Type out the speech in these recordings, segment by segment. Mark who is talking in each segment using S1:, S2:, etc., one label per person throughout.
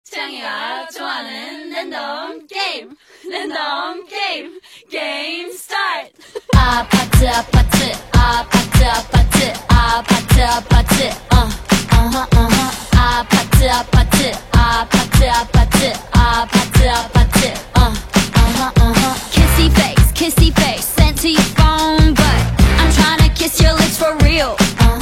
S1: 창이가 좋아하는 랜덤 게임 게임 스타트.
S2: 아파트 아파트 아파트 아파트 아파트 아파트 아파트 아파트 아파트 아파트 아파트 아파트 kissy face sent to your phone, but I'm tryna kiss your lips for real.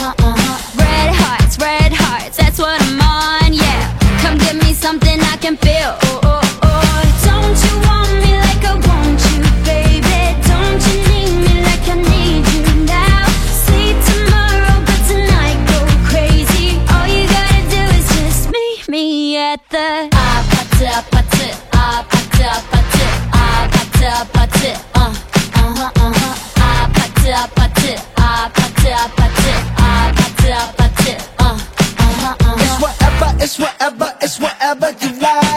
S2: Red hearts, that's what I'm on, yeah. Come give me something I can feel. Don't you want me like I want you, baby? Don't you need me like I need you now? See tomorrow, but tonight go crazy. All you gotta do is just meet me at the 아파트 아파트 아파트 아파트 아파트 아파트 아파트 아파트 아파트 아파트 아파트
S3: It's whatever you like.